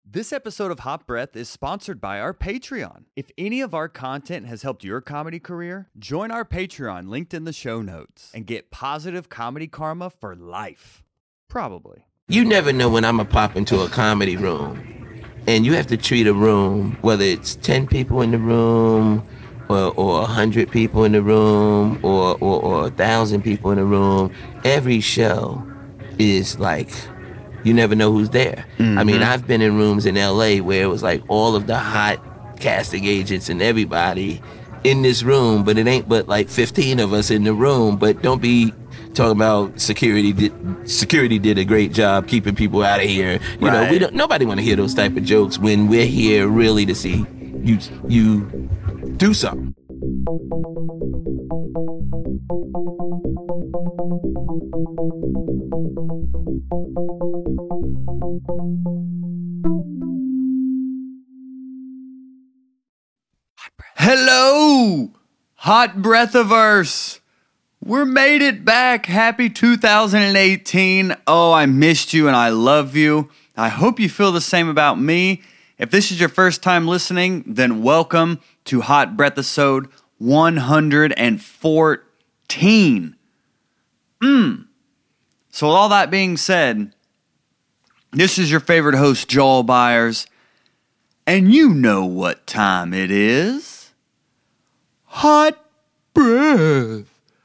This episode of Hot Breath is sponsored by our Patreon. If any of our content has helped your comedy career, join our Patreon linked in the show notes and get positive comedy karma for life. Probably. You never know when I'm going to pop into a comedy room. And you have to treat a room, whether it's 10 people in the room or 100 people in the room or 1,000 people in the room. Every show is like... you never know who's there. Mm-hmm. I mean, I've been in rooms in LA where it was like all of the hot casting agents and everybody in this room, but it ain't but like 15 of us in the room. But don't be talking about security. Security did a great job keeping people out of here. You know, nobody want to hear those type of jokes when we're here really to see you do something. Hello, Hot Breathiverse. We're made it back. Happy 2018. Oh, I missed you and I love you. I hope you feel the same about me. If this is your first time listening, then welcome to Hot Breathisode 114. So with all that being said, this is your favorite host, Joel Byers, and you know what time it is. Hot breath.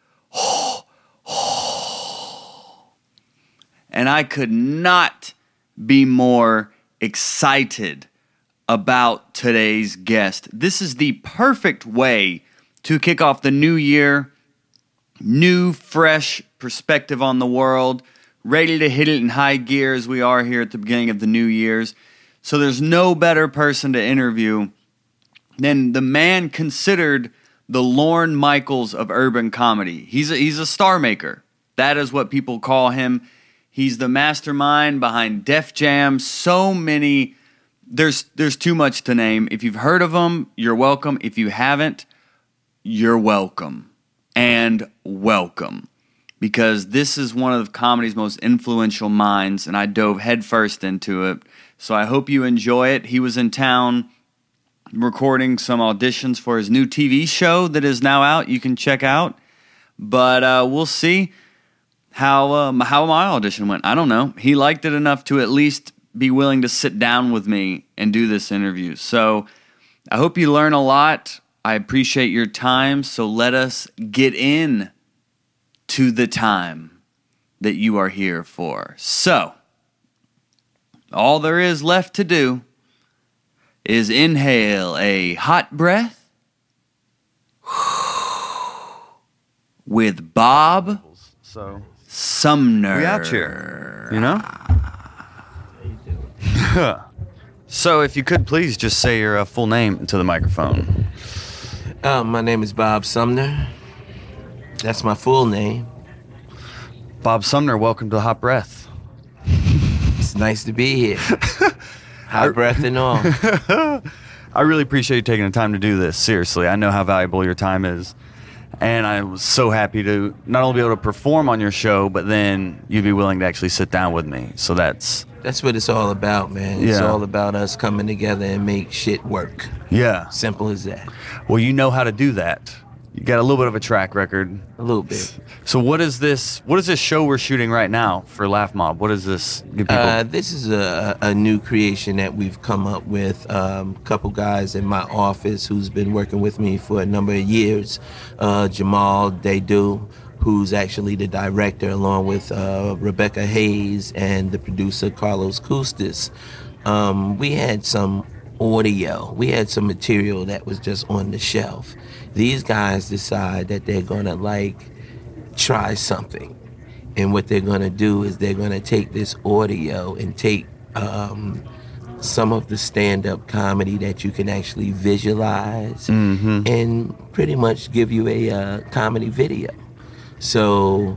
And I could not be more excited about today's guest. This is the perfect way to kick off the new year. New, fresh perspective on the world. Ready to hit it in high gear as we are here at the beginning of the new year's. So there's no better person to interview than the man considered the Lorne Michaels of urban comedy. He's a star maker. That is what people call him. He's the mastermind behind Def Jam. So many. There's too much to name. If you've heard of him, you're welcome. If you haven't, you're welcome. And welcome. Because this is one of comedy's most influential minds, and I dove headfirst into it. So I hope you enjoy it. He was in town recording some auditions for his new TV show that is now out. You can check out. But we'll see how my audition went. I don't know. He liked it enough to at least be willing to sit down with me and do this interview. So I hope you learn a lot. I appreciate your time. So let us get in to the time that you are here for. So all there is left to do is inhale a hot breath with Bob Sumner. We out here, you know? So if you could please just say your full name into the microphone. My name is Bob Sumner. That's my full name. Bob Sumner, welcome to Hot Breath. It's nice to be here. Hot breath and all. I really appreciate you taking the time to do this. Seriously, I know how valuable your time is. And I was so happy to not only be able to perform on your show, but then you'd be willing to actually sit down with me. So that's what it's all about, man. It's all about us coming together and make shit work. Yeah. Simple as that. Well, you know how to do that. You got a little bit of a track record. A little bit. So what is this show we're shooting right now for Laugh Mob? What is this give people? This is a new creation that we've come up with. A couple guys in my office who's been working with me for a number of years. Jamal Daydu, who's actually the director, along with Rebecca Hayes and the producer Carlos Custis. We had some audio. We had some material that was just on the shelf. These guys decide that they're gonna try something, and what they're gonna do is they're gonna take this audio and take some of the stand-up comedy that you can actually visualize and pretty much give you a comedy video. So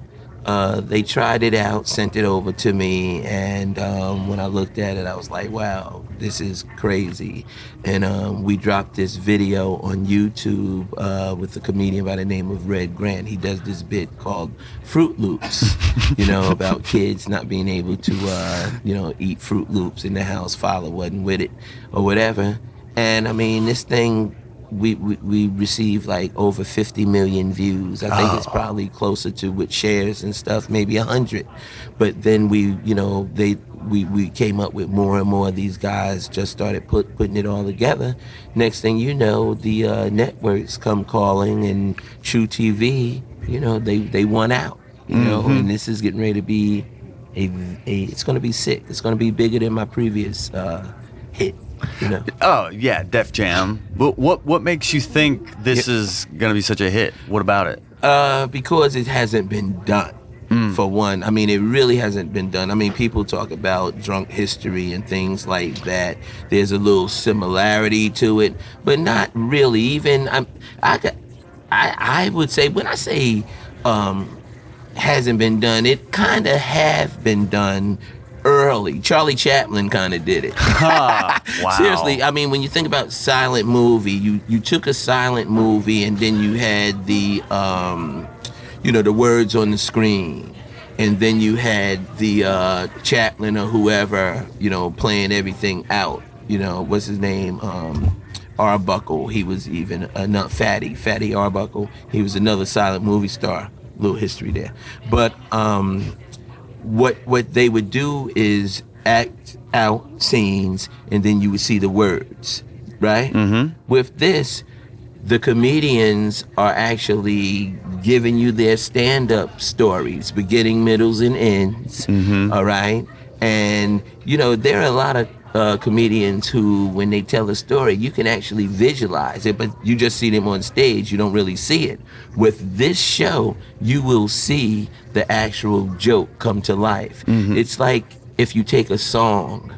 They tried it out, sent it over to me, and when I looked at it, I was like, wow, this is crazy. And we dropped this video on YouTube with a comedian by the name of Red Grant. He does this bit called Fruit Loops, about kids not being able to, eat Fruit Loops in the house. Father wasn't with it or whatever. And I mean, this thing, we received like over 50 million views. I think it's probably closer to, with shares and stuff, maybe 100. But then we came up with more and more. These guys just started putting it all together. Next thing you know, the networks come calling, and True TV, they won out. And this is getting ready to be it's going to be sick. It's going to be bigger than my previous hit. Oh yeah, Def Jam. But what makes you think this is gonna be such a hit? What about it? Because it hasn't been done. For one, I mean, it really hasn't been done. I mean, people talk about Drunk History and things like that. There's a little similarity to it, but not really. Even I would say, when I say hasn't been done, it kind of have been done early. Charlie Chaplin kind of did it. Wow. Seriously, I mean, when you think about silent movie, you took a silent movie and then you had the the words on the screen, and then you had the Chaplin or whoever, playing everything out. What's his name? Arbuckle. He was even not Fatty Arbuckle. He was another silent movie star. Little history there, but what they would do is act out scenes, and then you would see the words, right? With this, the comedians are actually giving you their stand-up stories, beginning, middles, and ends. All right, and there are a lot of comedians who, when they tell a story, you can actually visualize it, but you just see them on stage. You don't really see it. With this show, you will see the actual joke come to life. It's like if you take a song,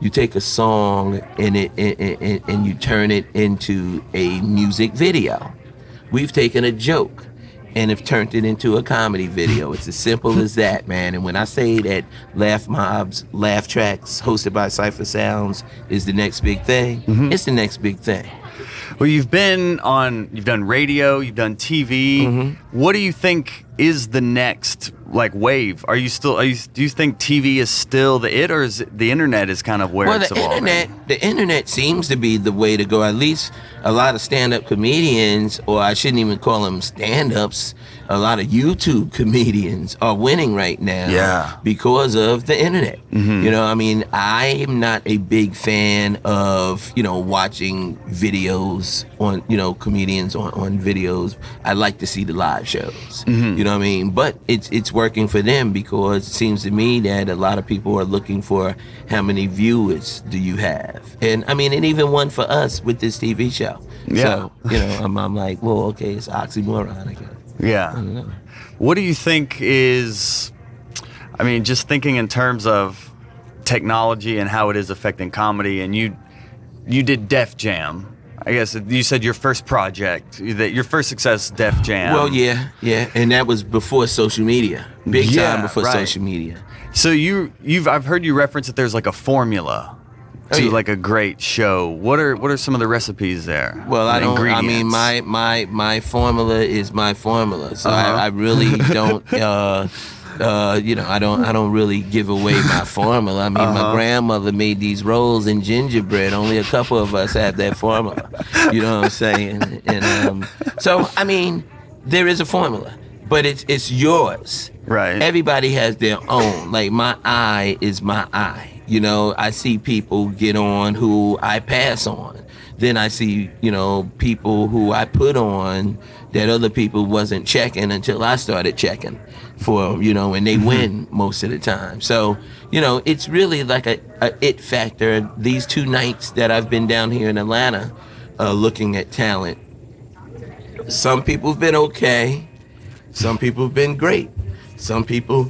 and and you turn it into a music video. We've taken a joke and have turned it into a comedy video. It's as simple as that, man. And when I say that Laugh Mob's Laugh Tracks, hosted by Cypher Sounds, is the next big thing, it's the next big thing. Well, you've done radio, you've done TV. What do you think is the next wave? Do you think TV is still the it, or is the internet is kind of where it's evolving? The internet seems to be the way to go. At least a lot of stand-up comedians, or I shouldn't even call them stand-ups, a lot of YouTube comedians are winning right now because of the internet. I mean, I am not a big fan of, watching videos on, comedians on videos. I like to see the live shows, you know what I mean? But it's working for them, because it seems to me that a lot of people are looking for how many viewers do you have? And I mean, and even one for us with this TV show. Yeah. So, I'm like, well, okay, it's oxymoron, I guess. Yeah. I don't know. What do you think is, I mean, just thinking in terms of technology and how it is affecting comedy, and you did Def Jam. I guess you said your first project, that your first success, Def Jam. Well, yeah, and that was before social media, big time before social media. So I've heard you reference that there's like a formula to like a great show. What are some of the recipes there? Well, my formula is my formula, so I really don't. I don't really give away my formula. I mean, my grandmother made these rolls in gingerbread. Only a couple of us have that formula. You know what I'm saying? And so, I mean, there is a formula, but it's yours. Right. Everybody has their own. Like, my eye is my eye. I see people get on who I pass on. Then I see, people who I put on that other people wasn't checking until I started checking for, and they win most of the time. So, it's really like a it factor. These 2 nights that I've been down here in Atlanta looking at talent, some people have been okay. Some people have been great. Some people,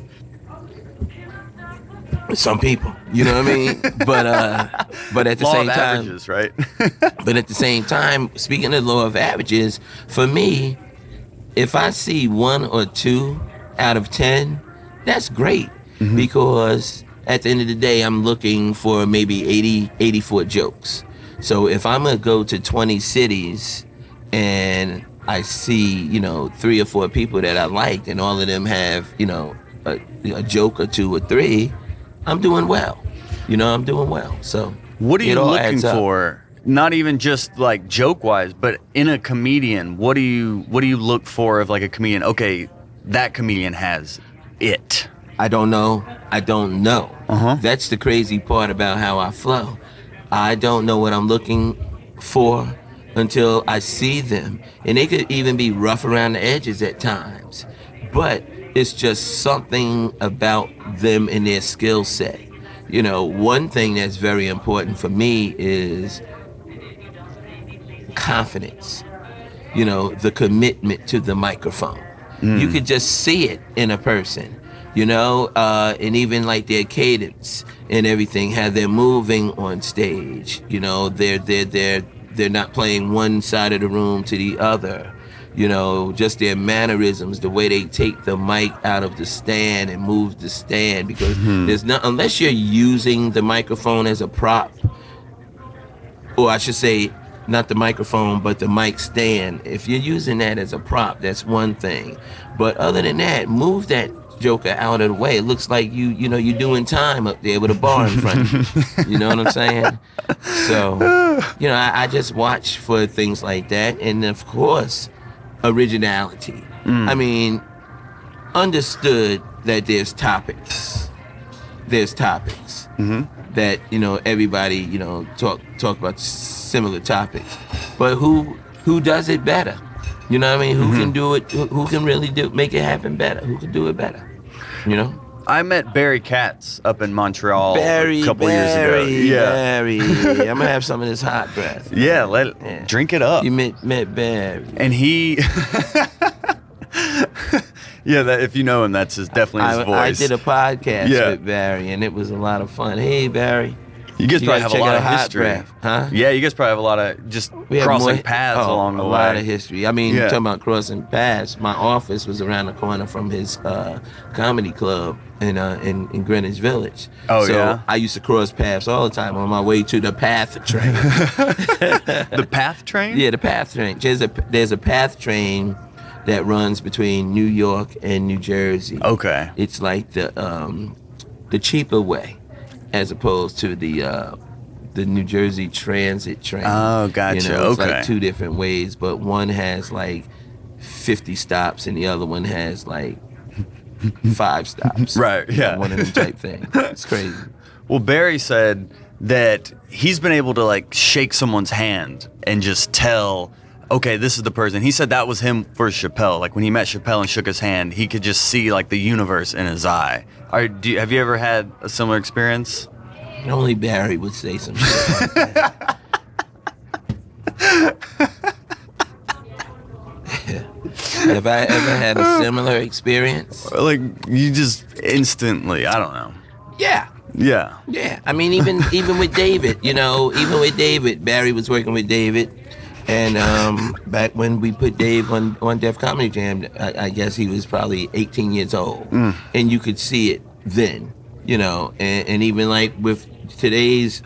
you know what I mean? But at the same time, averages, right? but at the same time, speaking of law of averages, for me, if I see 1 or 2 out of 10 that's great because at the end of the day, I'm looking for maybe 84 jokes. So if I'm going to go to 20 cities and I see, 3 or 4 people that I liked and all of them have, a joke or 2 or 3, I'm doing well. I'm doing well. So what are it you all looking adds up. for? Not even just like joke wise, but in a comedian, what do you look for of like a comedian? Okay, that comedian has it. I don't know. Uh-huh. That's the crazy part about how I flow. I don't know what I'm looking for until I see them. And they could even be rough around the edges at times. But it's just something about them and their skill set. One thing that's very important for me is confidence. The commitment to the microphone. You could just see it in a person. And even like their cadence and everything, how they're moving on stage. They're not playing one side of the room to the other. Just their mannerisms, the way they take the mic out of the stand and move the stand, because there's not, unless you're using the microphone as a prop, or I should say, not the microphone, but the mic stand. If you're using that as a prop, that's one thing. But other than that, move that joker out of the way. It looks like you're doing time up there with a bar in front of you. You know what I'm saying? So, I just watch for things like that. And of course, originality. I mean, understood that there's topics. That, everybody, talk about similar topics. But who does it better? You know what I mean? Who can do it? Who can really make it happen better? Who can do it better? I met Barry Katz up in Montreal a couple years ago. Barry. I'm gonna have some of this hot breath. Yeah, drink it up. You met Barry, and he. Yeah, if you know him, that's definitely his voice. I did a podcast with Barry, and it was a lot of fun. Hey, Barry. You guys probably have a lot of history. Breath, huh? Yeah, you guys probably have a lot of just crossing paths along the way. A lot of history. I mean, talking about crossing paths, my office was around the corner from his comedy club in Greenwich Village. Oh, so yeah? I used to cross paths all the time on my way to the PATH train. The PATH train? Yeah, the PATH train. There's a PATH train that runs between New York and New Jersey. Okay. It's like the cheaper way, as opposed to the New Jersey Transit train. Oh, gotcha. It's okay. like 2 different ways, but one has like 50 stops and the other one has like 5 stops. Right, yeah. One of them type thing. It's crazy. Well, Barry said that he's been able to like shake someone's hand and just tell, okay, this is the person. He said that was him for Chappelle. Like when he met Chappelle and shook his hand, he could just see like the universe in his eye. Have you ever had a similar experience? Only Barry would say some shit like that. Have I ever had a similar experience? Like you just instantly, I don't know. Yeah. Yeah. Yeah. I mean, even with David, Barry was working with David. And back when we put Dave on Def Comedy Jam, I guess he was probably 18 years old. And you could see it then, and even like with today's,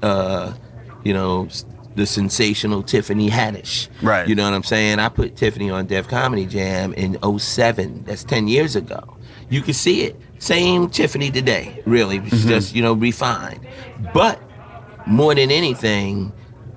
the sensational Tiffany Haddish. Right. You know what I'm saying? I put Tiffany on Def Comedy Jam in 2007. That's 10 years ago. You could see it. Same Tiffany today, really. Just, refined. But more than anything,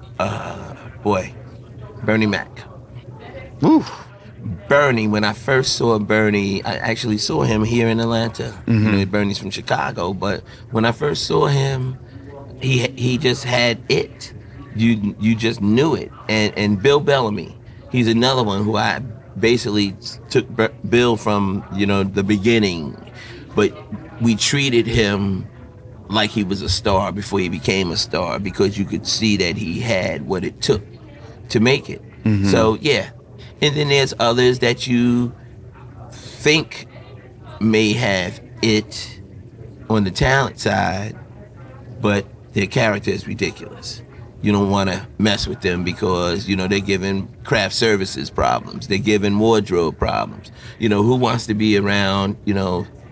Bernie Mac. Woo. Bernie, when I first saw Bernie, I actually saw him here in Atlanta. Bernie's from Chicago, but when I first saw him, he just had it. You just knew it. And Bill Bellamy, he's another one who I basically took Bill from, the beginning, but we treated him like he was a star before he became a star, because you could see that he had what it took to make it. So, yeah. And then there's others that you think may have it on the talent side, but their character is ridiculous. You don't want to mess with them because, they're giving craft services problems. They're giving wardrobe problems. Who wants to be around,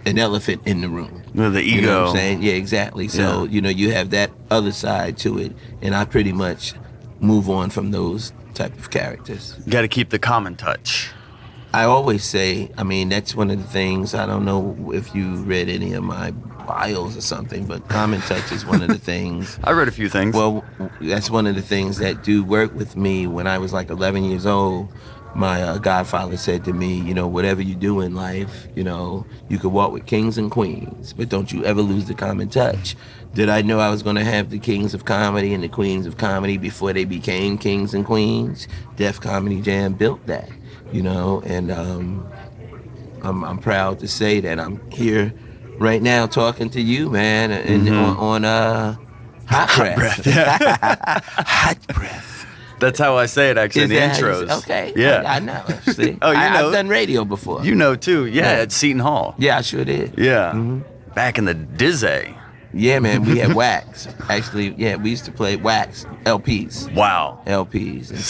an elephant in the room. The ego. You know what I'm saying? Yeah, exactly. So, you have that other side to it. And I pretty much move on from those type of characters. You got to keep the common touch. I always say, that's one of the things, I don't know if you read any of my bios or something, but common touch is one of the things. I read a few things. Well, that's one of the things that do work with me. When I was like 11 years old, my godfather said to me, whatever you do in life, you could walk with kings and queens, but don't you ever lose the common touch. Did I know I was going to have the kings of comedy and the queens of comedy before they became kings and queens? Def Comedy Jam built that, and I'm proud to say that I'm here right now talking to you, man, and on Hot Breath. Yeah. Hot Breath. That's how I say it, actually, in the intros. Okay. Yeah. I know. See? Oh, I've done radio before. You know, too. Yeah, at Seton Hall. Yeah, I sure did. Yeah. Mm-hmm. Back in the Dizzy. Yeah, man, we had Wax. Actually, yeah, we used to play Wax LPs. Wow. LPs and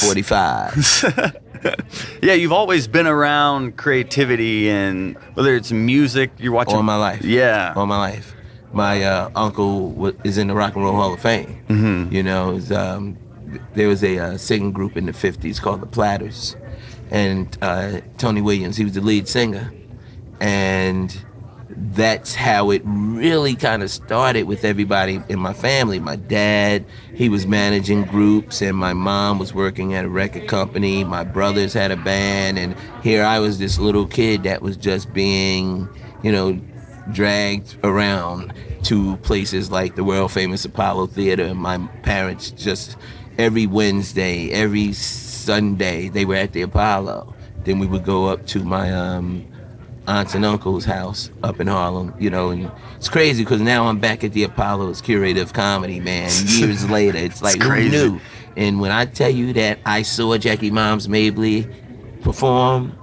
45. Yeah, you've always been around creativity, and whether it's music, you're watching. All my life. Yeah. All my life. My uncle is in the Rock and Roll Hall of Fame. Mm-hmm. There was a singing group in the 50s called the Platters. And Tony Williams, he was the lead singer. And that's how it really kind of started with everybody in my family. My dad, he was managing groups, and my mom was working at a record company. My brothers had a band, and here I was, this little kid that was just being, dragged around to places like the world famous Apollo Theater. And my parents just, every Wednesday, every Sunday, they were at the Apollo. Then we would go up to my aunts and uncle's house up in Harlem, and it's crazy because now I'm back at the Apollo as curator of comedy, man. Years later, it's like, who knew? And when I tell you that I saw Jackie Moms Mabley perform,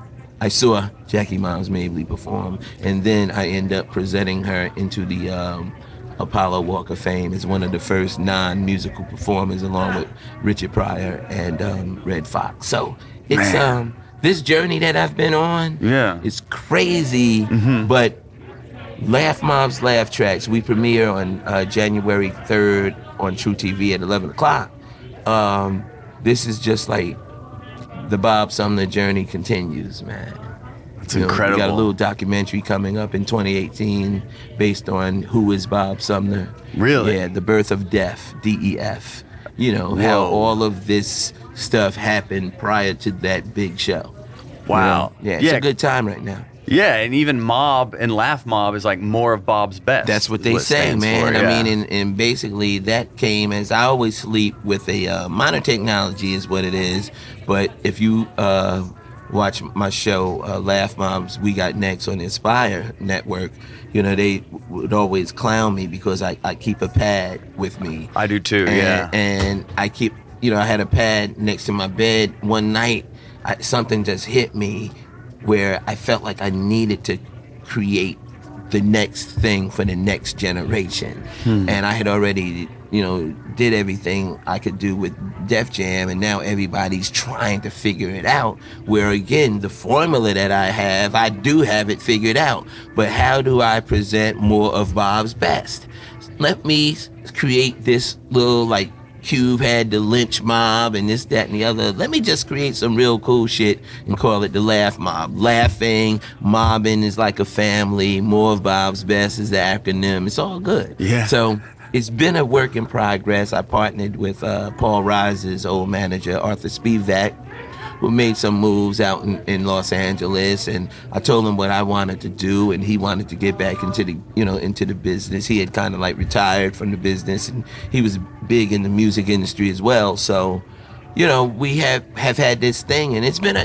and then I end up presenting her into the Apollo Walk of Fame as one of the first non-musical performers, along with Richard Pryor and Red Fox. So it's this journey that I've been on, it's crazy, but Laugh Mob's Laugh Tracks, we premiere on January 3rd on True TV at 11 o'clock. This is just like the Bob Sumner journey continues, man. It's incredible. We got a little documentary coming up in 2018 based on who is Bob Sumner. Really? Yeah, the birth of Def, DEF. How all of this stuff happened prior to that big show. Wow. Yeah, it's a good time right now. Yeah, and even Mob and Laugh Mob is like more of Bob's best. That's what they say, man. And basically that came as, I always sleep with a modern technology is what it is. But if you watch my show, Laugh Mobs, We Got Next on the Inspire Network, they would always clown me because I keep a pad with me. I do too, And I keep, I had a pad next to my bed. One night, something just hit me where I felt like I needed to create the next thing for the next generation. And I had already, did everything I could do with Def Jam, and now everybody's trying to figure it out. Where again, the formula that I do have it figured out. But how do I present more of Bob's best? Let me create this little, like, Cube had the Lynch Mob and this, that, and the other. Let me just create some real cool shit and call it the Laugh Mob. Laughing, mobbing is like a family. More of Bob's best is the acronym. It's all good. Yeah. So it's been a work in progress. I partnered with Paul Rise's old manager, Arthur Spivak, who made some moves out in Los Angeles, and I told him what I wanted to do, and he wanted to get back into the business. He had kind of like retired from the business, and he was big in the music industry as well. So, we have had this thing, and it's been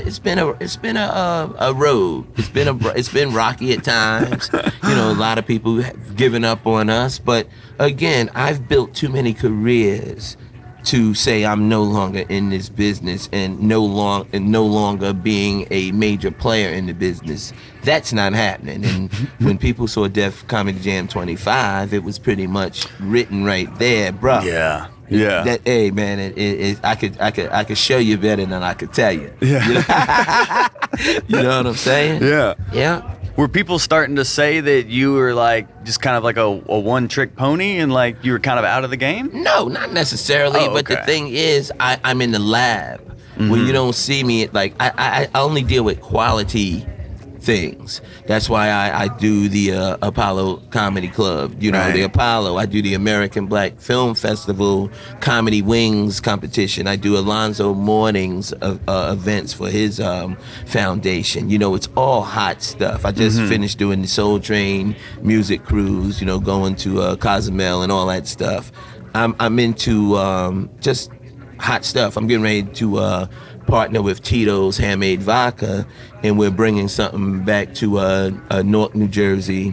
a road. It's been rocky at times. A lot of people have given up on us, but again, I've built too many careers to say I'm no longer in this business and no longer being a major player in the business. That's not happening. And when people saw Def Comedy Jam 25, it was pretty much written right there, bro. Yeah. That, hey man, I could show you better than I could tell you. Yeah. You know what I'm saying? Yeah. Yeah. Were people starting to say that you were like just kind of like a one-trick pony and like you were kind of out of the game? No, not necessarily. Oh, But the okay. thing is, I'm in the lab. When you don't see me, like I only deal with quality things. That's why I do the Apollo Comedy Club. You know, Right. the Apollo. I do the American Black Film Festival Comedy Wings competition. I do Alonzo Morning's events for his foundation. You know, it's all hot stuff. I just finished doing the Soul Train music cruise. You know, going to Cozumel and all that stuff. I'm into just hot stuff. I'm getting ready to partner with Tito's Handmade Vodka, and we're bringing something back to Newark, New Jersey,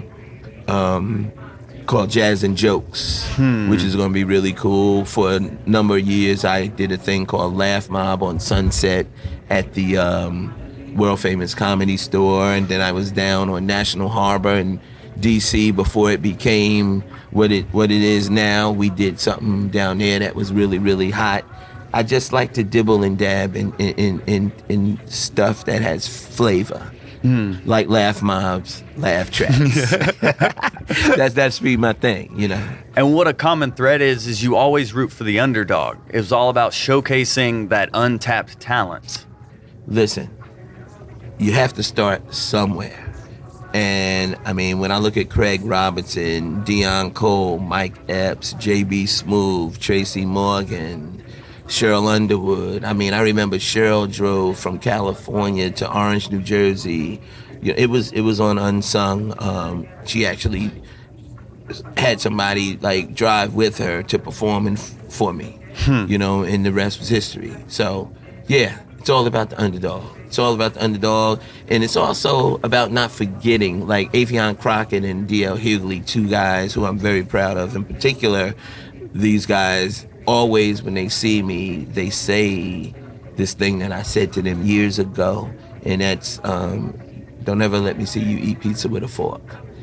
called Jazz and Jokes, which is going to be really cool. For a number of years, I did a thing called Laugh Mob on Sunset at the world famous Comedy Store, and then I was down on National Harbor in DC before it became what it is now. We did something down there that was really, really hot. I just like to dibble and dab in stuff that has flavor, like Laugh Mobs, laugh tracks. That's be my thing, you know. And what a common thread is you always root for the underdog. It was all about showcasing that untapped talent. Listen, you have to start somewhere. And I mean, when I look at Craig Robinson, Dion Cole, Mike Epps, J.B. Smoove, Tracy Morgan, Cheryl Underwood. I mean, I remember Cheryl drove from California to Orange, New Jersey. You know, it was on Unsung. She actually had somebody like drive with her to perform for me. You know, and the rest was history. So, yeah, it's all about the underdog. It's all about the underdog, and it's also about not forgetting, like Afion Crockett and D.L. Hughley, two guys who I'm very proud of. In particular, these guys always, when they see me, they say this thing that I said to them years ago, and that's, don't ever let me see you eat pizza with a fork.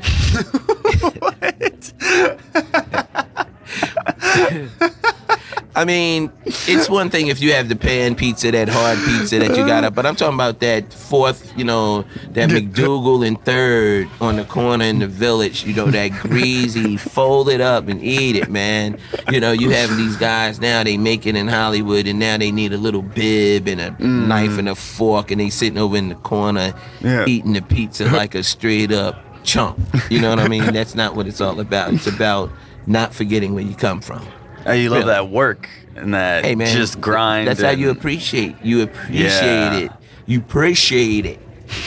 I mean, it's one thing if you have the pan pizza, that hard pizza that you got up, but I'm talking about that fourth, you know, that McDougal and third on the corner in the Village, you know, that greasy, fold it up and eat it, man. You know, you have these guys now, they make it in Hollywood, and now they need a little bib and a knife and a fork, and they sitting over in the corner eating the pizza like a straight up chump. You know what I mean? That's not what it's all about. It's about not forgetting where you come from. Oh, you love Really. that work and that Hey, man, just grind. That's how you and- appreciate. Yeah. It. You appreciate it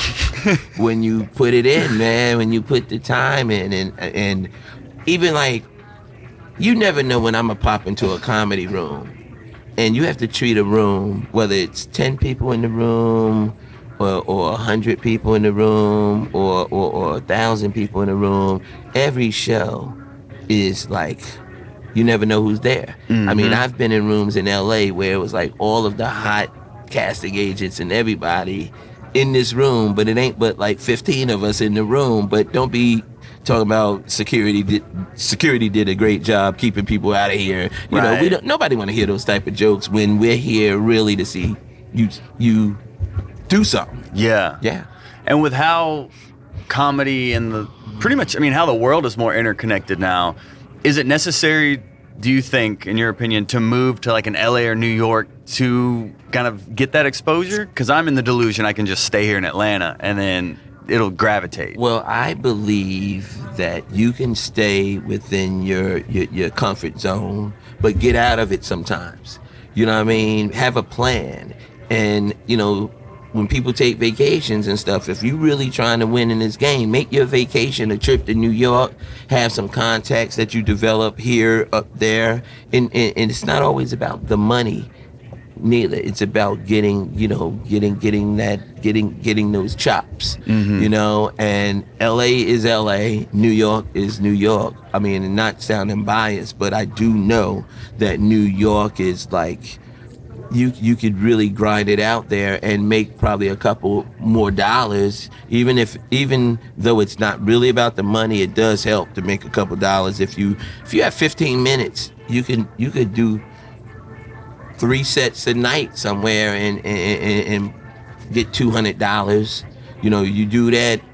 when you put it in, man. When you put the time in, and even like, you never know when I'm gonna pop into a comedy room, and you have to treat a room, whether it's 10 people in the room, or 100 people in the room, or 1,000 people in the room. Every show is like, you never know who's there. I mean, I've been in rooms in LA where it was like all of the hot casting agents and everybody in this room, but it ain't but like 15 of us in the room. But don't be talking about security. Security did a great job keeping people out of here. You know, Right. nobody want to hear those type of jokes when we're here really to see you do something. Yeah. Yeah. And with how comedy and the pretty much, I mean, how the world is more interconnected now, is it necessary, do you think, in your opinion, to move to like an LA or New York to kind of get that exposure? Because I'm in the delusion I can just stay here in Atlanta and then it'll gravitate. Well, I believe that you can stay within your comfort zone, but get out of it sometimes. You know what I mean? Have a plan. And, you know, when people take vacations and stuff, if you're really trying to win in this game, make your vacation a trip to New York, have some contacts that you develop here, up there. And it's not always about the money. Neither. It's about getting those chops, you know, and LA is LA, New York is New York. I mean, and not sounding biased, but I do know that New York is like, you could really grind it out there and make probably a couple more dollars, even though it's not really about the money. It does help to make a couple dollars. If you have 15 minutes, you could do 3 sets a night somewhere and get $200. You know, you do that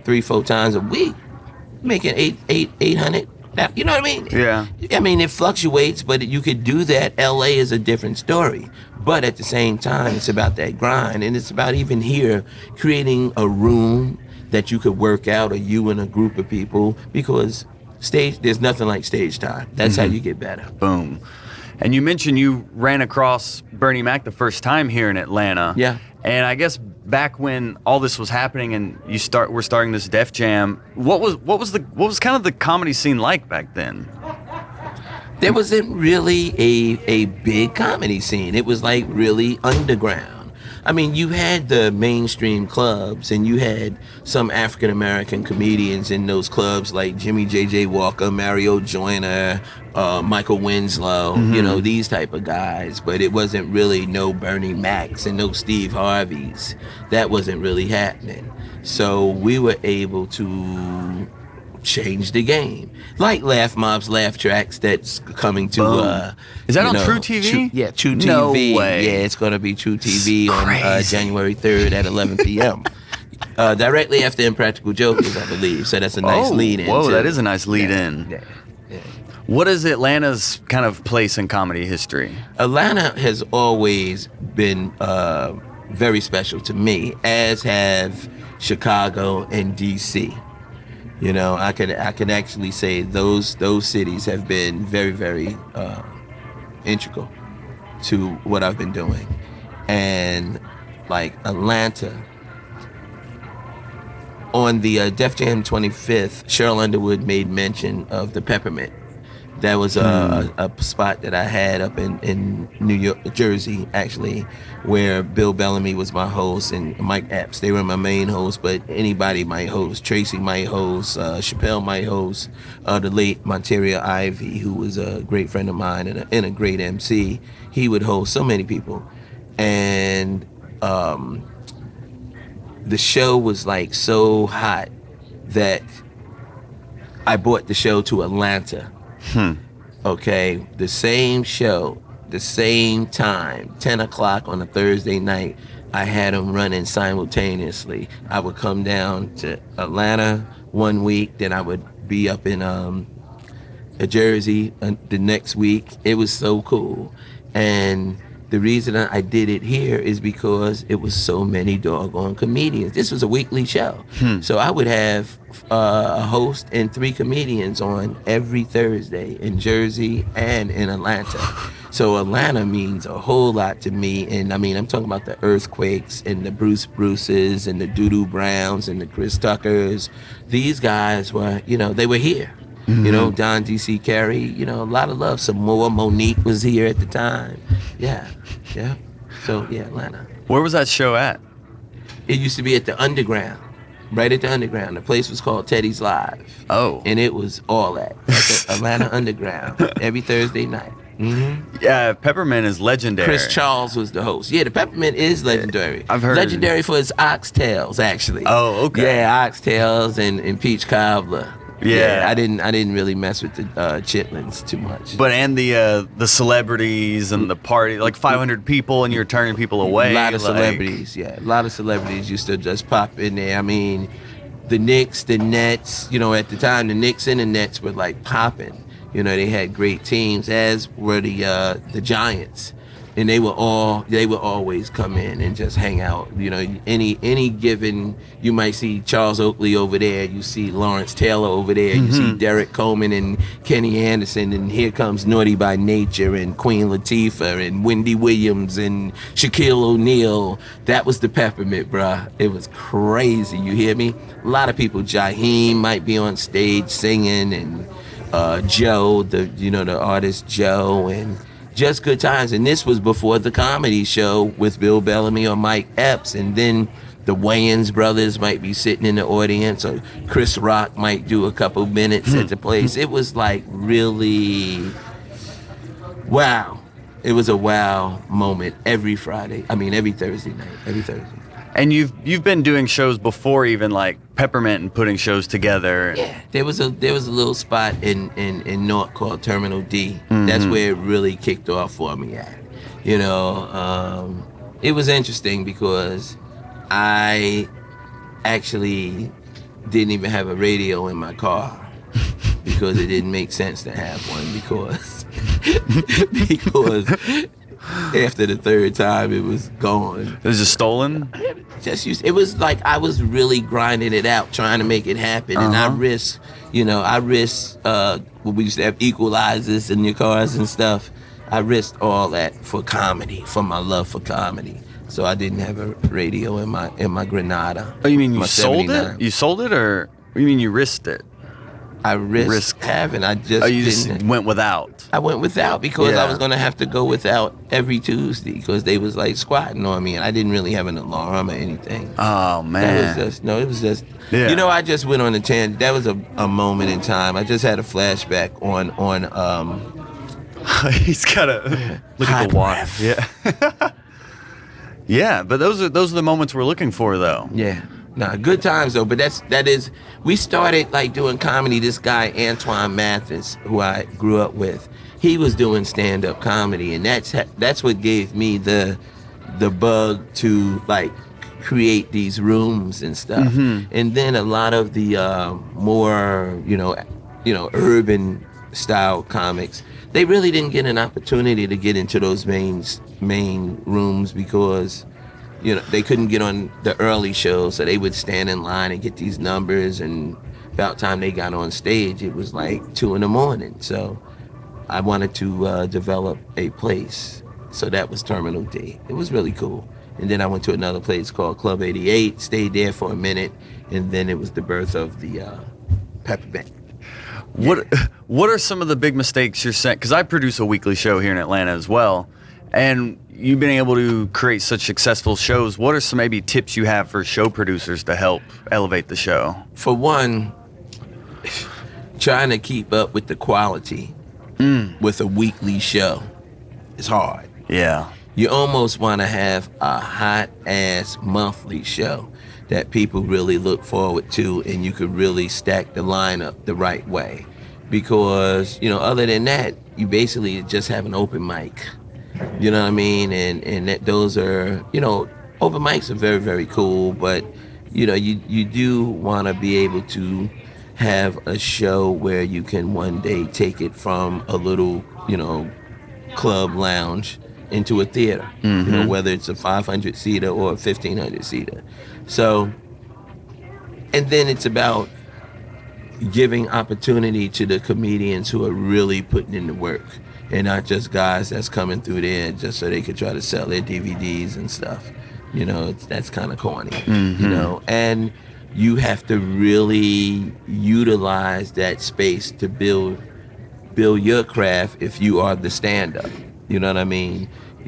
3-4 times a week, making 800. You know what I mean? Yeah. I mean, it fluctuates, but you could do that. LA is a different story. But at the same time, it's about that grind. And it's about even here creating a room that you could work out, or you and a group of people, because there's nothing like stage time. That's how you get better. Boom. And you mentioned you ran across Bernie Mac the first time here in Atlanta. Yeah. And I guess back when all this was happening and we're starting this Def Jam, what was kind of the comedy scene like back then? There wasn't really a big comedy scene. It was like really underground. I mean, you had the mainstream clubs, and you had some African American comedians in those clubs like Jimmy J.J. Walker, Mario Joyner, Michael Winslow, you know, these type of guys. But it wasn't really no Bernie Macs and no Steve Harveys. That wasn't really happening. So we were able to change the game, like Laugh Mob's Laugh Tracks that's coming to Is that on True TV? True TV. No way. Yeah, it's gonna be True TV on January 3rd at 11 p.m. Directly after Impractical Jokers, I believe. So that's a nice lead in. Whoa, that is a nice lead in. Yeah. What is Atlanta's kind of place in comedy history? Atlanta has always been very special to me, as have Chicago and DC. You know, I can actually say those cities have been very, very integral to what I've been doing. And like Atlanta, on the Def Jam 25th, Cheryl Underwood made mention of the Peppermint. That was a spot that I had up in New York, Jersey, actually, where Bill Bellamy was my host and Mike Epps. They were my main hosts, but anybody might host. Tracy might host. Chappelle might host. The late Monteria Ivy, who was a great friend of mine and a great MC, he would host so many people. And the show was like so hot that I brought the show to Atlanta. Okay, the same show, the same time, 10 o'clock on a Thursday night, I had them running simultaneously. I would come down to Atlanta one week, then I would be up in Jersey the next week. It was so cool. And the reason I did it here is because it was so many doggone comedians. This was a weekly show. So I would have a host and 3 comedians on every Thursday in Jersey and in Atlanta. So Atlanta means a whole lot to me. And I mean, I'm talking about the Earthquakes and the Bruce Bruces and the Doo-Doo Browns and the Chris Tuckers. These guys were, you know, they were here. You know, Don D.C. Carey, you know, a lot of love. Samoa Monique was here at the time. Yeah. So, yeah, Atlanta. Where was that show at? It used to be at the Underground, right at the Underground. The place was called Teddy's Live. Oh. And it was all that, at the Atlanta Underground, every Thursday night. Yeah, Peppermint is legendary. Chris Charles was the host. Yeah, the Peppermint is legendary. I've heard. Legendary for its oxtails, actually. Oh, okay. Yeah, oxtails and peach cobbler. Yeah. I didn't really mess with the chitlins too much. But and the celebrities and the party, like 500 people, and you're turning people away. A lot of celebrities, yeah. A lot of celebrities used to just pop in there. I mean, the Knicks, the Nets, you know, at the time, the Knicks and the Nets were like popping. You know, they had great teams, as were the Giants. And they would always come in and just hang out. You know, any given, you might see Charles Oakley over there, you see Lawrence Taylor over there, you see Derek Coleman and Kenny Anderson, and here comes Naughty by Nature and Queen Latifah and Wendy Williams and Shaquille O'Neal. That was the Peppermint, bruh. It was crazy. You hear me? A lot of people. Jaheim might be on stage singing, and Joe, the artist Joe, and just good times. And this was before the comedy show with Bill Bellamy or Mike Epps. And then the Wayans brothers might be sitting in the audience, or Chris Rock might do a couple minutes at the place. It was like really wow. It was a wow moment every Thursday night. And you've been doing shows before, even like Peppermint, and putting shows together. Yeah, there was a little spot in North called Terminal D. That's where it really kicked off for me at. You know, it was interesting because I actually didn't even have a radio in my car because it didn't make sense to have one because after the third time it was gone. It was just stolen? It was like I was really grinding it out, trying to make it happen, and I risked when we used to have equalizers in your cars and stuff. I risked all that for comedy, for my love for comedy. So I didn't have a radio in my Granada. Oh, you mean you my sold 79. it? You sold it, or you mean you risked it? I risked having. I just you didn't. just went without. I went without because Yeah. I was gonna have to go without every Tuesday because they was like squatting on me, and I didn't really have an alarm or anything. Oh That man. was just it was just. Yeah. You know, I just went on a tangent. That was a moment in time. I just had a flashback on He's got to look at hot the water. breath. Yeah. Yeah, but those are the moments we're looking for, though. Yeah. Nah, good times though. But we started like doing comedy. This guy Antoine Mathis, who I grew up with, he was doing stand-up comedy, and that's what gave me the bug to like create these rooms and stuff. And then a lot of the more urban style comics, they really didn't get an opportunity to get into those main rooms because they couldn't get on the early shows, so they would stand in line and get these numbers, and about time they got on stage, it was like 2 a.m. So I wanted to develop a place, so that was Terminal D. It was really cool. And then I went to another place called Club 88, stayed there for a minute, and then it was the birth of the Pepper Band. What are some of the big mistakes you're saying? Because I produce a weekly show here in Atlanta as well, and you've been able to create such successful shows. What are some maybe tips you have for show producers to help elevate the show? For one, trying to keep up with the quality with a weekly show is hard. Yeah. You almost want to have a hot-ass monthly show that people really look forward to, and you could really stack the lineup the right way. Because, other than that, you basically just have an open mic. You know what I mean? And those are, open mics are very, very cool, but, you do want to be able to have a show where you can one day take it from a little, club lounge into a theater, whether it's a 500-seater or a 1,500-seater. So, and then it's about giving opportunity to the comedians who are really putting in the work, and not just guys that's coming through there just so they could try to sell their DVDs and stuff. That's kind of corny, and you have to really utilize that space to build your craft if you are the stand-up. You know what I mean?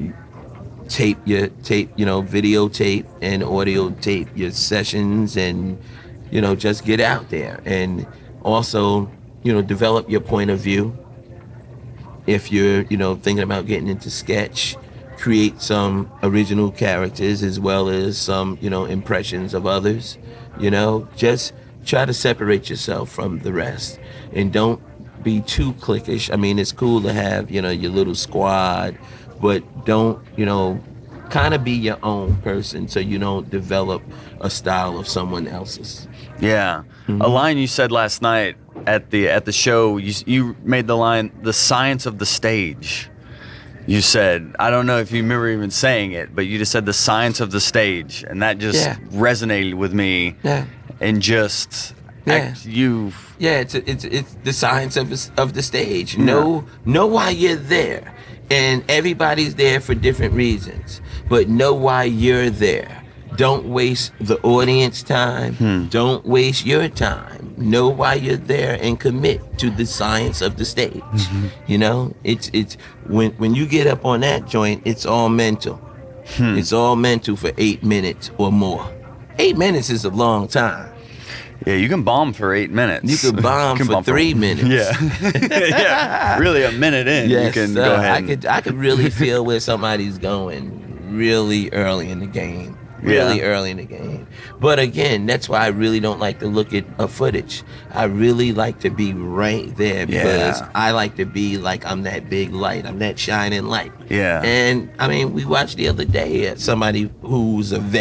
Videotape and audio tape your sessions, and just get out there, and also develop your point of view. If you're thinking about getting into sketch, create some original characters as well as some impressions of others. Just try to separate yourself from the rest, and don't be too cliquish. I mean, it's cool to have your little squad, but don't kind of be your own person so you don't develop a style of someone else's. Yeah. A line you said last night at the show, you made the line, "The science of the stage." You said, I don't know if you remember even saying it, but you just said the science of the stage, and that just resonated with me. Yeah. And just it's the science of the stage. Know why you're there, and everybody's there for different reasons, but know why you're there. Don't waste the audience time. Don't waste your time. Know why you're there and commit to the science of the stage. It's when you get up on that joint, it's all mental. It's all mental for 8 minutes or more. 8 minutes is a long time. Yeah, you can bomb for 8 minutes. You could bomb for 3 minutes. Yeah. Really, a minute in, yes, you can go ahead. I could really feel where somebody's going really early in the game. Early in the game. But again, that's why I really don't like to look at a footage. I really like to be right there because I like to be like I'm that big light. I'm that shining light. Yeah. And I mean, we watched the other day somebody who's a vet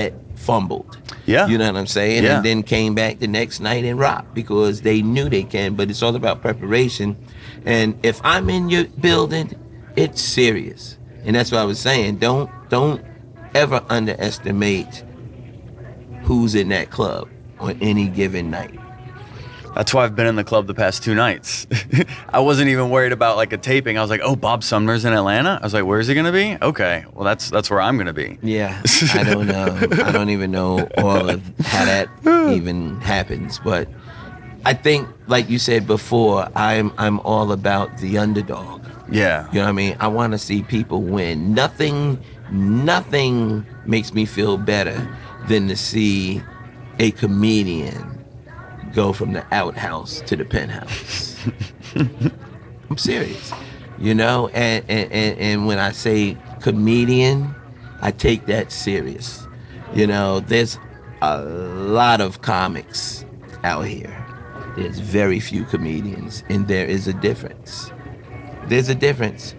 fumbled. Yeah. You know what I'm saying? Yeah. And then came back the next night and rocked because they knew they can, but it's all about preparation. And if I'm in your building, it's serious. And that's what I was saying. Don't ever underestimate who's in that club on any given night. That's why I've been in the club the past 2 nights. I wasn't even worried about like a taping. I was like, oh, Bob Sumner's in Atlanta? I was like, where's he going to be? Okay, well, that's where I'm going to be. Yeah, I don't know. I don't even know all of how that even happens. But I think, like you said before, I'm all about the underdog. Yeah. You know what I mean? I want to see people win. Nothing makes me feel better than to see a comedian go from the outhouse to the penthouse. I'm serious. You know, and when I say comedian, I take that serious. You know, there's a lot of comics out here. There's very few comedians, and there is a difference. There's a difference.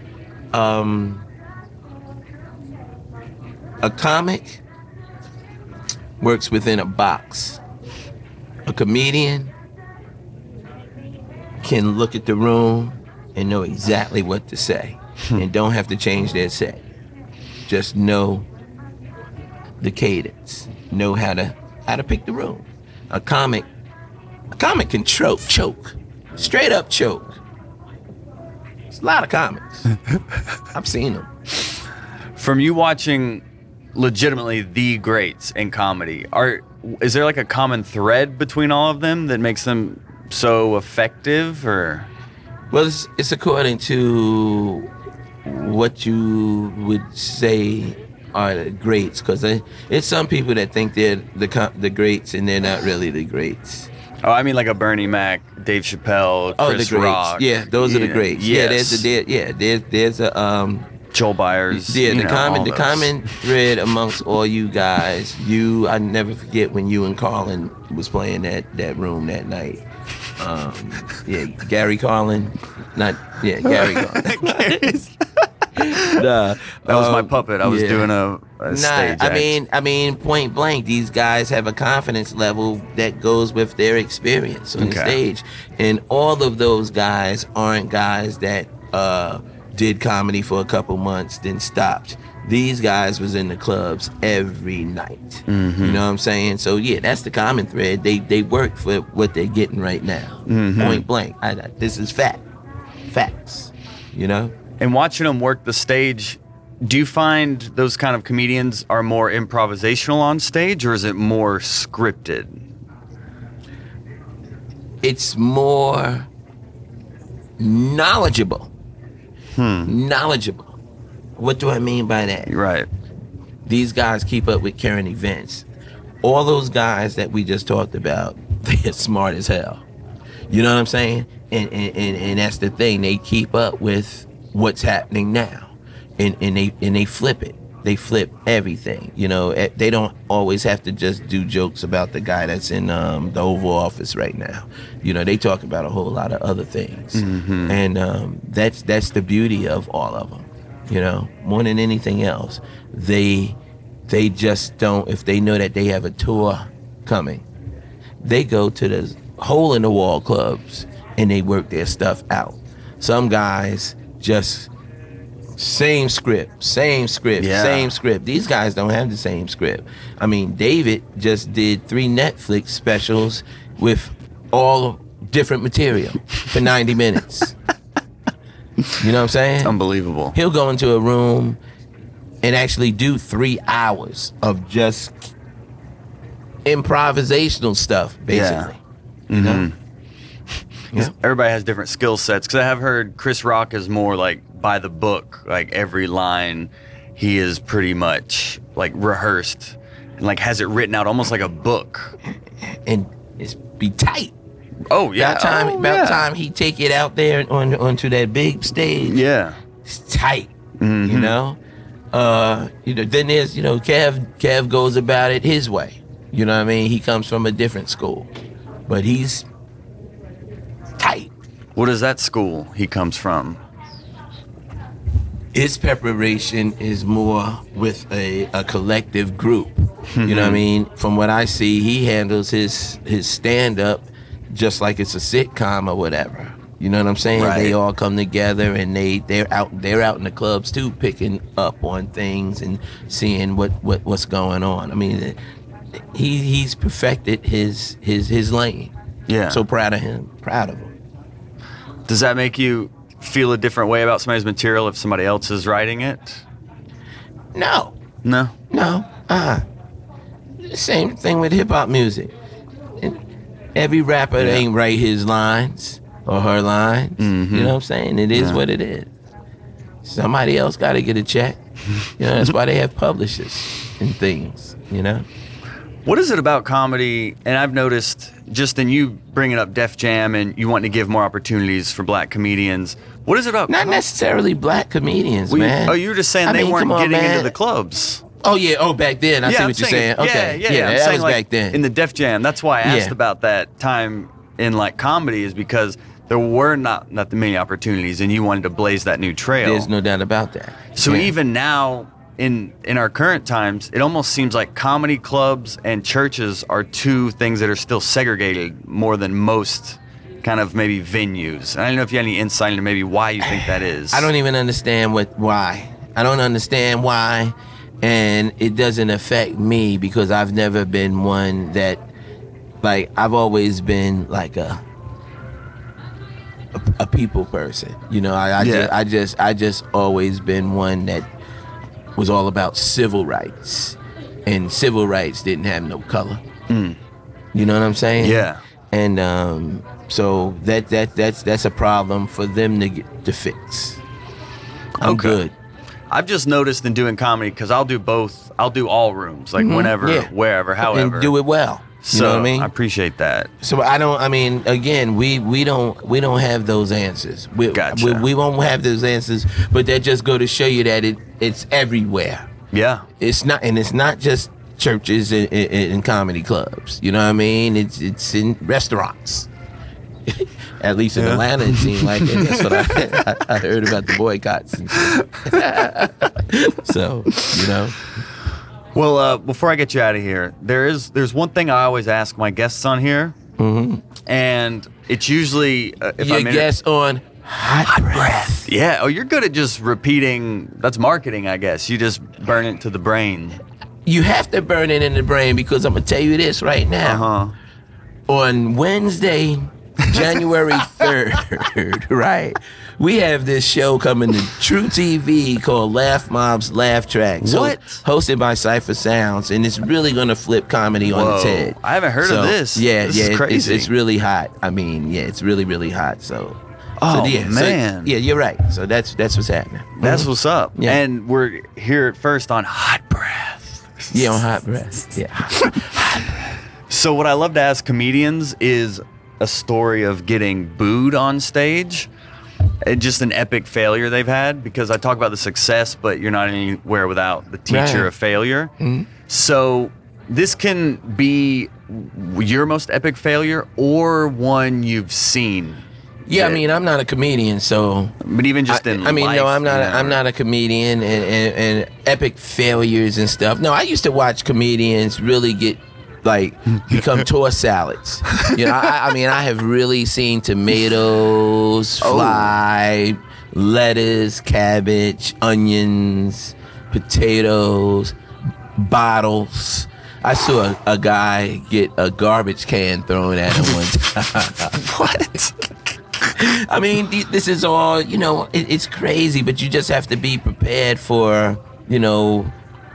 A comic works within a box. A comedian can look at the room and know exactly what to say and don't have to change their set. Just know the cadence, know how to pick the room. A comic can choke, straight up choke. There's a lot of comics. I've seen them. From you watching legitimately the greats in comedy, is there like a common thread between all of them that makes them so effective, or? Well, it's according to what you would say are the greats, because it's some people that think they're the greats and they're not really the greats. Oh, I mean like a Bernie Mac, Dave Chappelle, Chris the greats. Rock. Yeah, those are the greats. Yes. Yeah, there's a Joel Byers. Yeah, the common thread amongst all you guys. I never forget when you and Carlin was playing that room that night. Gary Carlin. Gary Carlin. That was my puppet. I was doing a stage act. I mean, point blank, these guys have a confidence level that goes with their experience on the stage. And all of those guys aren't guys that did comedy for a couple months, then stopped. These guys was in the clubs every night. Mm-hmm. You know what I'm saying? So yeah, that's the common thread. They work for what they're getting right now. Mm-hmm. Point blank. This is facts. You know? And watching them work the stage, do you find those kind of comedians are more improvisational on stage, or is it more scripted? It's more knowledgeable. Knowledgeable. What do I mean by that? Right. These guys keep up with current events. All those guys that we just talked about, they're smart as hell. You know what I'm saying? And that's the thing. They keep up with what's happening now. And they flip it. They flip everything. You know, they don't always have to just do jokes about the guy that's in the Oval Office right now. You know, they talk about a whole lot of other things. Mm-hmm. And that's the beauty of all of them. You know, more than anything else, they just don't. If they know that they have a tour coming, they go to the hole-in-the-wall clubs and they work their stuff out. Some guys just same script. These guys don't have the same script. I mean, David just did 3 Netflix specials with all different material for 90 minutes. You know what I'm saying? It's unbelievable. He'll go into a room and actually do 3 hours of just improvisational stuff, basically. Yeah. You know? Yeah. Everybody has different skill sets, because I have heard Chris Rock is more like by the book. Like every line he is pretty much like rehearsed and like has it written out almost like a book. And it's be tight. Oh yeah. About time he take it out there onto that big stage. Yeah. It's tight. Mm-hmm. You know? Then there's, Kev goes about it his way. You know what I mean? He comes from a different school. But he's tight. What is that school he comes from? His preparation is more with a collective group. You know what I mean? From what I see, he handles his stand-up just like it's a sitcom or whatever. You know what I'm saying? Right. They all come together and they're out in the clubs too, picking up on things and seeing what's going on. I mean, he's perfected his lane. Yeah. So proud of him. Proud of him. Does that make you feel a different way about somebody's material if somebody else is writing it? No. No. Same thing with hip hop music. Every rapper ain't write his lines or her lines. Mm-hmm. You know what I'm saying? It is what it is. Somebody else got to get a check. You know, that's why they have publishers and things, you know? What is it about comedy? And I've noticed just in you bringing up Def Jam and you wanting to give more opportunities for black comedians. What is it about? Not necessarily black comedians, man. Oh, you were just saying they weren't getting into the clubs. Oh, yeah. Oh, back then. I see what you're saying. Okay. Yeah. I'm that saying was back then. In the Def Jam. That's why I asked about that time in like comedy, is because there were not that many opportunities and you wanted to blaze that new trail. There's no doubt about that. So even now, in our current times, it almost seems like comedy clubs and churches are two things that are still segregated more than most kind of maybe venues. And I don't know if you have any insight into maybe why you think that is. I don't even understand why. I don't understand why, and it doesn't affect me because I've never been one that, like, I've always been like a people person. You know, I just always been one that was all about civil rights, and civil rights didn't have no color. You know what I'm saying? Yeah. And so that's a problem for them to fix. I'm good. I've just noticed in doing comedy, because I'll do both. I'll do all rooms, like whenever, wherever, however, and do it well. You know what I mean? I appreciate that. So again, we don't have those answers. Gotcha. We won't have those answers, but that just go to show you that it's everywhere. Yeah. It's not just churches and comedy clubs. You know what I mean? It's in restaurants. At least in Atlanta, it seemed like it. That's what I heard about the boycotts and shit. So, you know. Well, before I get you out of here, there's one thing I always ask my guests on here, and it's usually if your I'm guest on Hot Breath. Yeah. Oh, you're good at just repeating. That's marketing, I guess. You just burn it to the brain. You have to burn it in the brain because I'm gonna tell you this right now. On Wednesday, January 3rd, right? We have this show coming to True TV called Laugh Mob's Laugh Track. So What? Hosted by Cypher Sounds, and it's really gonna flip comedy on its head. I haven't heard of this. Yeah, This is crazy. It's really hot. I mean, it's really, really hot. Man. You're right. So that's what's happening. That's what's up. Yeah. And we're here at first on Hot Breath. Yeah, on Hot Breath. Yeah. So what I love to ask comedians is a story of getting booed on stage. And just an epic failure they've had, because I talk about the success, but you're not anywhere without the teacher of failure. So this can be your most epic failure or one you've seen. Yeah, I mean, I'm not a comedian, so. But even just in life. No, I'm not a comedian, and epic failures and stuff. No, I used to watch comedians really become tour salads. You know, I have really seen tomatoes fly, lettuce, cabbage, onions, potatoes, bottles. I saw a guy get a garbage can thrown at him one time. What? I mean, this is all, you know, it's crazy, but you just have to be prepared for, you know,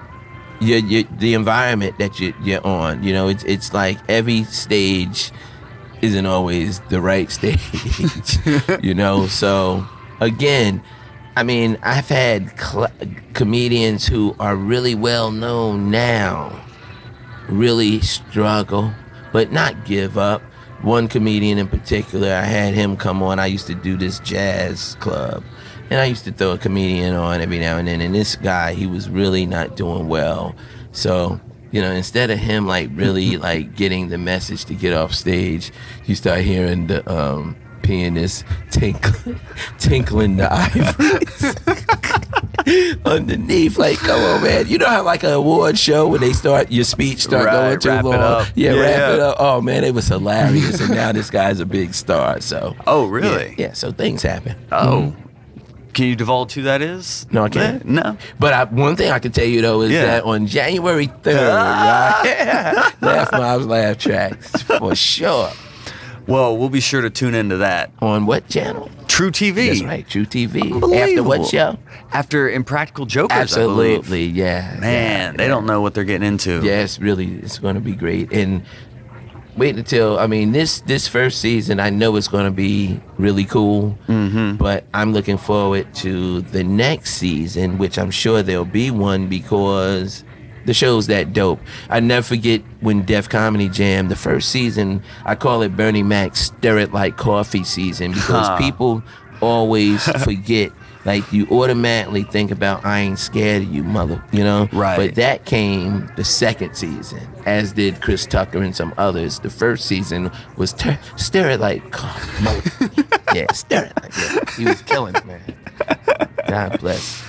the environment that you're on. You know, it's like every stage isn't always the right stage, you know? So, again, I mean, I've had comedians who are really well known now really struggle, but not give up. One comedian in particular, I had him come on. I used to do this jazz club, and I used to throw a comedian on every now and then. And this guy, he was really not doing well. So, you know, instead of him really getting the message to get off stage, you start hearing the pianist tinkling the ivories. underneath. Like, come on, man. You know how like an award show when they start your speech start going too wrap long. it up. Yeah, wrap it up. Oh man, it was hilarious. And now this guy's a big star. So. Oh, really? Yeah. So things happen. Oh. Can you divulge who that is? No, I can't. No. But one thing I can tell you though is that on January 3rd, right? Laugh Mobs, Laugh Tracks for sure. Well, we'll be sure to tune into that. On what channel? True TV. That's right, True TV. After Unbelievable. what show? After Impractical Jokers, I Absolutely, believe. yeah. Man, they don't know what they're getting into. Yeah, it's going to be great. And wait until, this first season, I know it's going to be really cool. Mm-hmm. But I'm looking forward to the next season, which I'm sure there'll be one because the show's that dope. I never forget when Def Comedy Jam, the first season, I call it Bernie Mac's Stir It Like Coffee season because people always forget. Like, you automatically think about, I ain't scared of you, mother, Right. But that came the second season, as did Chris Tucker and some others. The first season was Stir It Like Coffee, mother. Yeah, stir it. Yeah. He was killing it, man. God bless.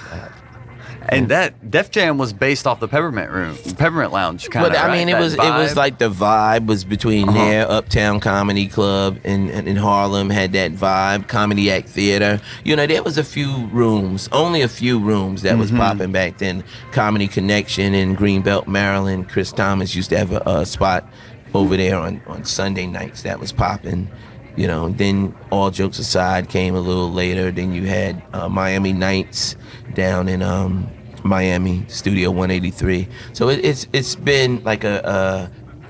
And that Def Jam was based off the Peppermint Lounge kind of. But right? it was like the vibe was between there, Uptown Comedy Club, and in Harlem had that vibe. Comedy Act Theater. There was only a few rooms that was popping back then. Comedy Connection in Greenbelt, Maryland. Chris Thomas used to have a spot over there on Sunday nights that was popping. Then All Jokes Aside came a little later. Then you had Miami Nights down in Miami, Studio 183. So it's been like a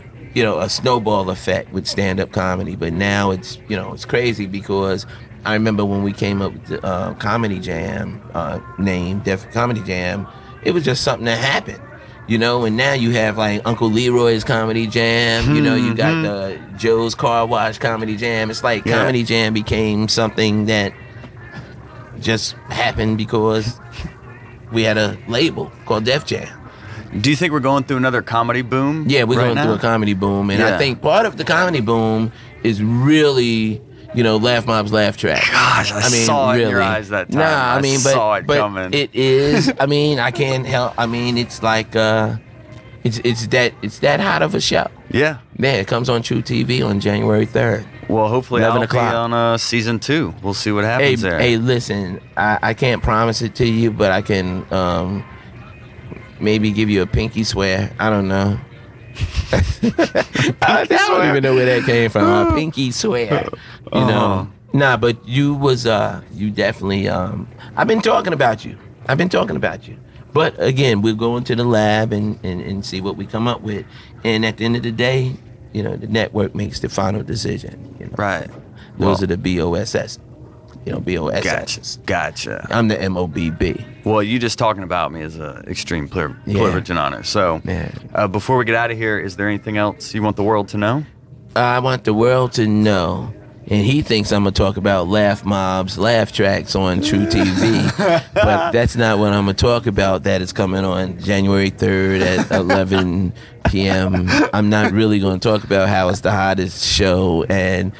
snowball effect with stand-up comedy. But now it's crazy because I remember when we came up with the Comedy Jam name, Def Comedy Jam, it was just something that happened. And now you have like Uncle Leroy's Comedy Jam, you got the Joe's Car Wash Comedy Jam. It's like Comedy Jam became something that just happened because we had a label called Def Jam. Do you think we're going through another comedy boom? Yeah, we're going now? through a comedy boom. And I think part of the comedy boom is really, Laugh Mobs, Laugh Tracks. Gosh, I saw it in your eyes that time. Nah, I saw it coming. It is. I can't help. It's like it's that hot of a show. Yeah. Yeah, it comes on True TV on January 3rd. Well, hopefully 11 I'll be o'clock. on season 2. We'll see what happens there. Hey, listen, I can't promise it to you, but I can maybe give you a pinky swear. I don't know. I don't even know where that came from. A pinky swear. Nah, but you definitely I've been talking about you. But again, we'll go into the lab and see what we come up with. And at the end of the day, the network makes the final decision. Right. Those are the BOSS. BOSS. Gotcha. I'm the MOBB. Well, you just talking about me is an extreme privilege and honor. So, before we get out of here, is there anything else you want the world to know? I want the world to know, and he thinks I'm going to talk about Laugh Mobs, Laugh Tracks on True TV, but that's not what I'm going to talk about. That is coming on January 3rd at 11 p.m. I'm not really going to talk about how it's the hottest show. And,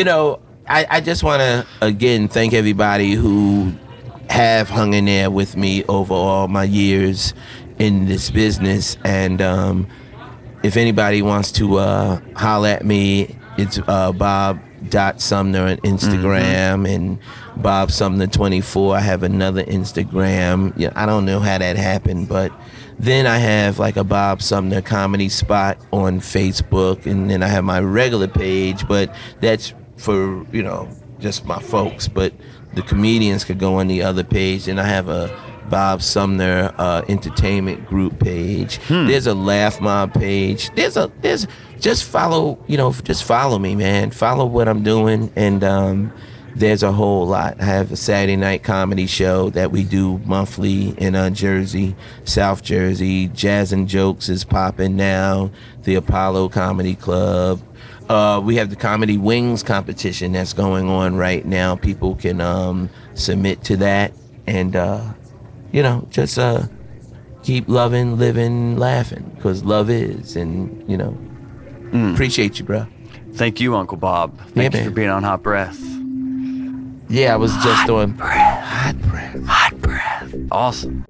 I just want to, again, thank everybody who have hung in there with me over all my years in this business. And if anybody wants to holler at me, it's Bob.Sumner on Instagram and Bob Sumner 24. I have another Instagram. I don't know how that happened, but then I have like a Bob Sumner comedy spot on Facebook, and then I have my regular page, but that's for just my folks. But the comedians could go on the other page, and I have a Bob Sumner entertainment group page. There's a Laugh Mob page. There's just follow me, man. Follow what I'm doing, and there's a whole lot. I have a Saturday night comedy show that we do monthly in Jersey, South Jersey. Jazz and Jokes is popping now. The Apollo Comedy Club. We have the Comedy Wings competition that's going on right now. People can submit to that, and just keep loving, living, laughing, because love is, and appreciate you, bro. Thank you, Uncle Bob. Thank you for being on Hot Breath. Yeah, I was just on Hot breath. Awesome.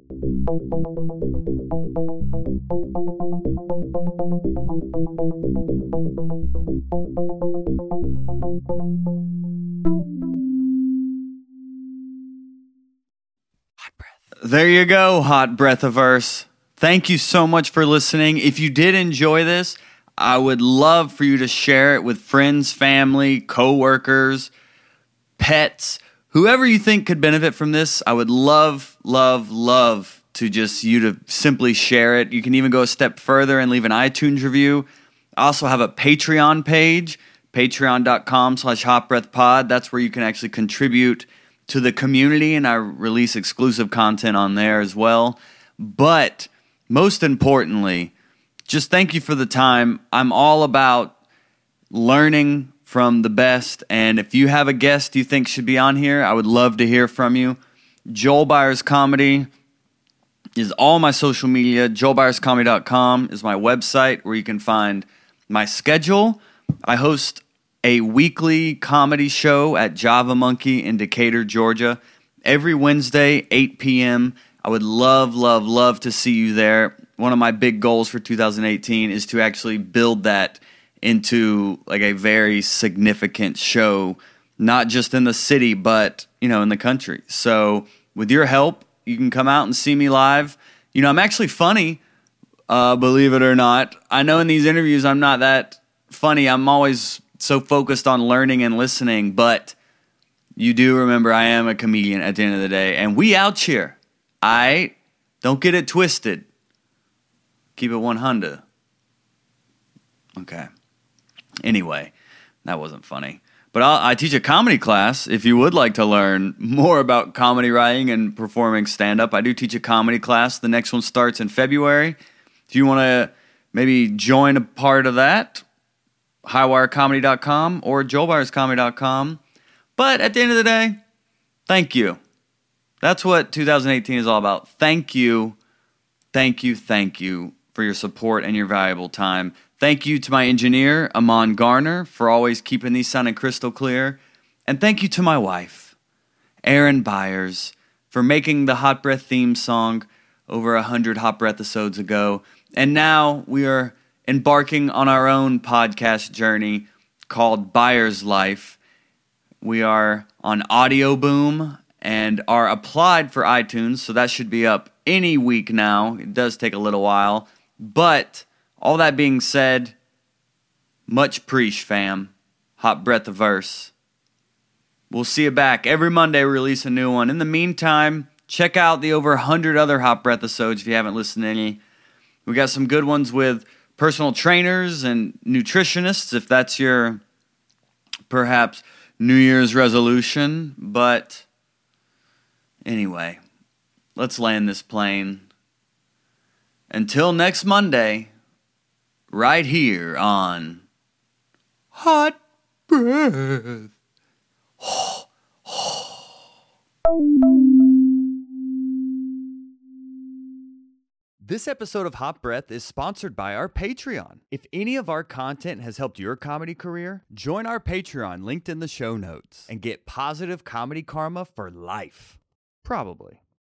There you go, Hot Breathiverse. Thank you so much for listening. If you did enjoy this, I would love for you to share it with friends, family, coworkers, pets, whoever you think could benefit from this. I would love to just you to simply share it. You can even go a step further and leave an iTunes review. I also have a Patreon page, patreon.com/hotbreathpod. That's where you can actually contribute to the community, and I release exclusive content on there as well. But most importantly, just thank you for the time. I'm all about learning from the best, and if you have a guest you think should be on here, I would love to hear from you. Joel Byers Comedy is all my social media. JoelByersComedy.com is my website where you can find my schedule. I host a weekly comedy show at Java Monkey in Decatur, Georgia, every Wednesday, 8 p.m. I would love to see you there. One of my big goals for 2018 is to actually build that into like a very significant show, not just in the city, but, in the country. So with your help, you can come out and see me live. I'm actually funny, believe it or not. I know in these interviews I'm not that funny. I'm always so focused on learning and listening, but you do remember I am a comedian at the end of the day, and we out here. Don't get it twisted. Keep it 100. Okay. Anyway, that wasn't funny. But I teach a comedy class. If you would like to learn more about comedy writing and performing stand-up, I do teach a comedy class. The next one starts in February. If you want to maybe join a part of that, highwirecomedy.com or joelbyerscomedy.com. But at the end of the day, thank you. That's what 2018 is all about. Thank you for your support and your valuable time. Thank you to my engineer, Amon Garner, for always keeping these sounding crystal clear. And thank you to my wife, Erin Byers, for making the Hot Breath theme song over 100 Hot Breath episodes ago. And now we are embarking on our own podcast journey called Byers Life. We are on Audio Boom and are applied for iTunes, so that should be up any week now. It does take a little while. But all that being said, much preach, fam. Hot Breathiverse. We'll see you back. Every Monday we release a new one. In the meantime, check out the over 100 other Hot Breath episodes if you haven't listened to any. We got some good ones with personal trainers and nutritionists, if that's your, perhaps, New Year's resolution. But anyway, let's land this plane. Until next Monday, right here on Hot Breath. This episode of Hot Breath is sponsored by our Patreon. If any of our content has helped your comedy career, join our Patreon linked in the show notes and get positive comedy karma for life. Probably.